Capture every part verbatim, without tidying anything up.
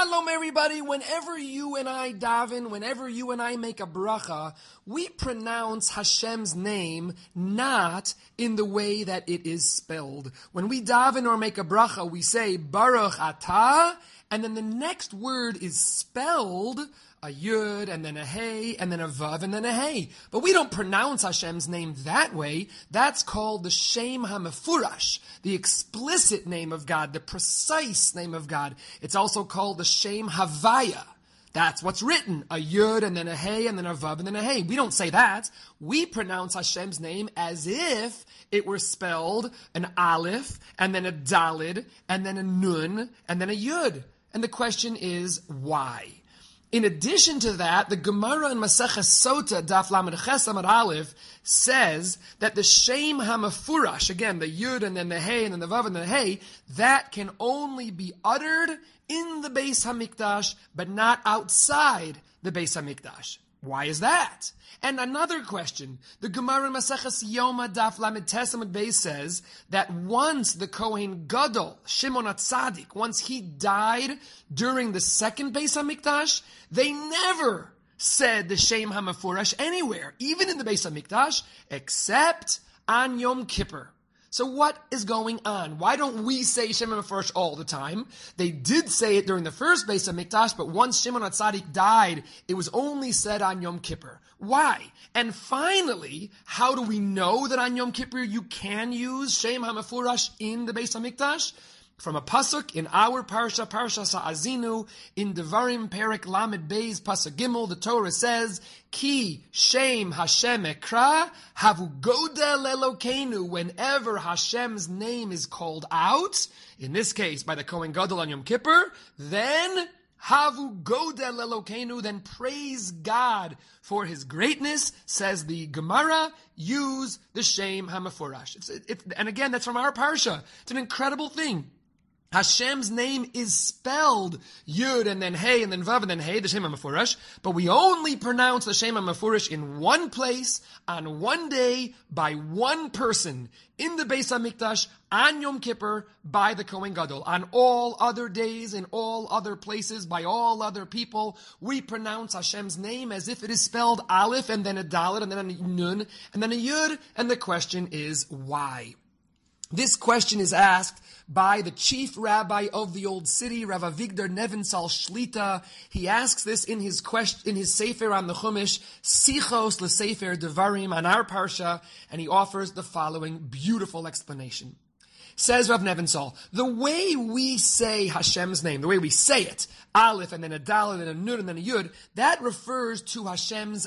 Shalom, everybody. Whenever you and I daven, whenever you and I make a bracha, we pronounce Hashem's name not in the way that it is spelled. When we daven or make a bracha, we say Baruch Atah, and then the next word is spelled a yud, and then a hey, and then a vav, and then a hey. But we don't pronounce Hashem's name that way. That's called the Shem HaMefurash, the explicit name of God, the precise name of God. It's also called the Shem Havaya. That's what's written, a yud, and then a hey, and then a vav, and then a hey. We don't say that. We pronounce Hashem's name as if it were spelled an aleph, and then a dalid, and then a nun, and then a yud. And the question is, why? In addition to that, the Gemara in Maseches Sota, Daf Lamed Ches Amud Aleph, says that the Shem HaMefurash, again, the Yud and then the Hey and then the Vav and then the Hey, that can only be uttered in the Beis HaMikdash, but not outside the Beis HaMikdash. Why is that? And another question, the Gemara in Maseches Yoma Daf Lamed Tes Amud Beis says that once the Kohen Gadol, Shimon HaTzadik, once he died during the second Beis HaMikdash, they never said the Shem HaMefurash anywhere, even in the Beis HaMikdash, except on Yom Kippur. So what is going on? Why don't we say Shem HaMefurash all the time? They did say it during the first Beis HaMikdash, but once Shimon HaTzadik died, it was only said on Yom Kippur. Why? And finally, how do we know that on Yom Kippur you can use Shem HaMefurash in the Beis HaMikdash? From a pasuk in our parsha, Parsha Sa'azinu, in Devarim Perek Lamed Beis Pasuk Gimel, the Torah says, Ki Shem Hashem Ekra Havu Godel Elokeinu. Whenever Hashem's name is called out, in this case by the Kohen Gadol on Yom Kippur, then Havu Godel Elokeinu, then praise God for His greatness, says the Gemara. Use the Shem HaMefurash. It's, it, it, and again, that's from our parsha. It's an incredible thing. Hashem's name is spelled Yud and then Hey and then Vav and then Hey, the Shem HaMefurash, but we only pronounce the Shem HaMefurash in one place, on one day, by one person, in the Beis HaMikdash, on Yom Kippur, by the Kohen Gadol. On all other days, in all other places, by all other people, we pronounce Hashem's name as if it is spelled Aleph and then a Dalet and then a Nun and then a Yud, and the question is, why? This question is asked by the chief rabbi of the old city, Rav Avigdor Nevinsal Shlita. He asks this in his question, in his Sefer on the Chumash, Sichos LeSefer Devarim, on our parsha, and he offers the following beautiful explanation. Says Rav Nevinsal, the way we say Hashem's name, the way we say it, Aleph and then a Dalet and a Nun and then a Yud, that refers to Hashem's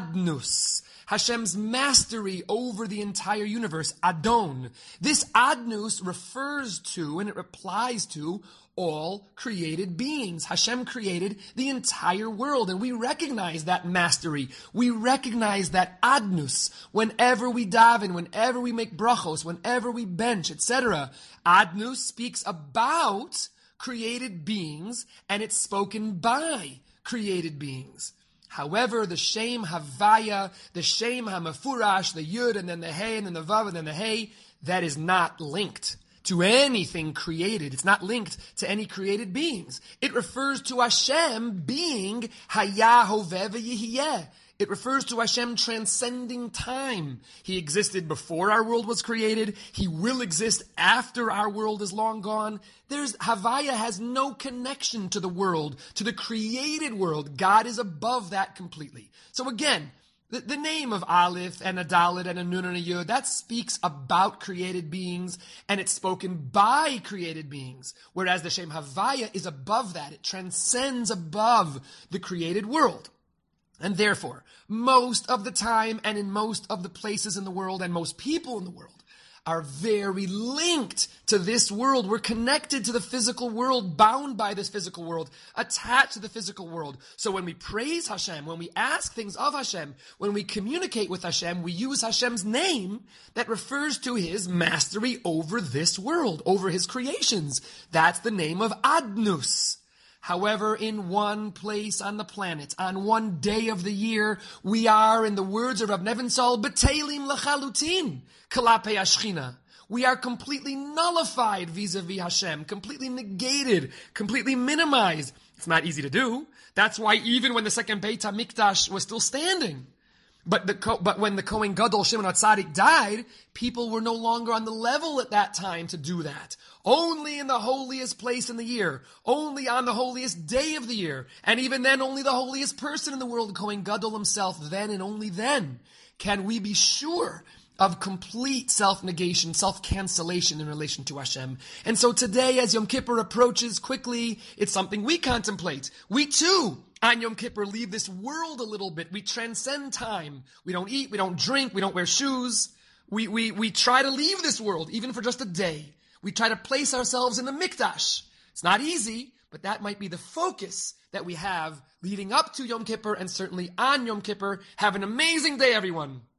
Adnus, Hashem's mastery over the entire universe, Adon. This Adnus refers to and it replies to all created beings. Hashem created the entire world, and we recognize that mastery. We recognize that Adnus whenever we daven, whenever we make brachos, whenever we bench, et cetera. Adnus speaks about created beings, and it's spoken by created beings. However, the Shem Havaya, the Shem HaMefurash, the Yud, and then the Hey, and then the Vav, and then the Hey, that is not linked to anything created. It's not linked to any created beings. It refers to Hashem being Hayah Hoveh V'Yihiyeh. It refers to Hashem transcending time. He existed before our world was created. He will exist after our world is long gone. There's, Havaya has no connection to the world, to the created world. God is above that completely. So again, the, the name of Aleph and a Dalet and a Nun and a Yud, that speaks about created beings, and it's spoken by created beings. Whereas the Shem Havaya is above that. It transcends above the created world. And therefore, most of the time and in most of the places in the world and most people in the world are very linked to this world. We're connected to the physical world, bound by this physical world, attached to the physical world. So when we praise Hashem, when we ask things of Hashem, when we communicate with Hashem, we use Hashem's name that refers to His mastery over this world, over His creations. That's the name of Adnus. However, in one place on the planet, on one day of the year, we are, in the words of Rav Nevinsal, B'teilim l'chalutin, kalape ashchina. We are completely nullified vis-a-vis Hashem, completely negated, completely minimized It's not easy to do. That's why even when the second Beit HaMikdash was still standing, but the but when the Kohen Gadol Shimon HaTzadik died, people were no longer on the level at that time to do that. Only in the holiest place in the year, only on the holiest day of the year, and even then only the holiest person in the world, Kohen Gadol himself, then and only then can we be sure of complete self-negation, self-cancellation in relation to Hashem. And so today, as Yom Kippur approaches quickly, it's something we contemplate. We too, on Yom Kippur, leave this world a little bit. We transcend time. We don't eat, we don't drink, we don't wear shoes. We, we, we try to leave this world, even for just a day. We try to place ourselves in the Mikdash. It's not easy, but that might be the focus that we have leading up to Yom Kippur and certainly on Yom Kippur. Have an amazing day, everyone.